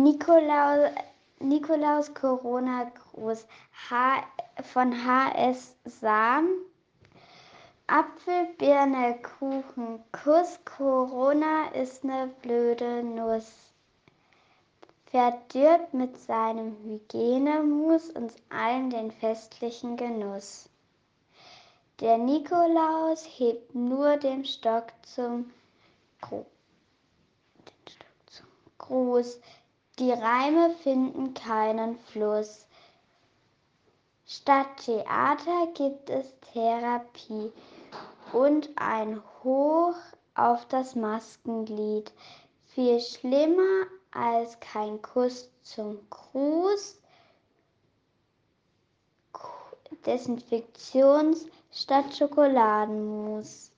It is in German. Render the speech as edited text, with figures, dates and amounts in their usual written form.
Nikolaus, Nikolaus Corona Gruß von HS Sam. Apfel, Birne, Kuchen, Kuss, Corona ist ne blöde Nuss. Verdirbt mit seinem Hygienemus uns allen den festlichen Genuss. Der Nikolaus hebt nur den Stock zum Gruß. Die Reime finden keinen Fluss. Statt Theater gibt es Therapie und ein Hoch auf das Maskenglied. Viel schlimmer als kein Kuss zum Gruß. Desinfektions statt Schokoladenmus.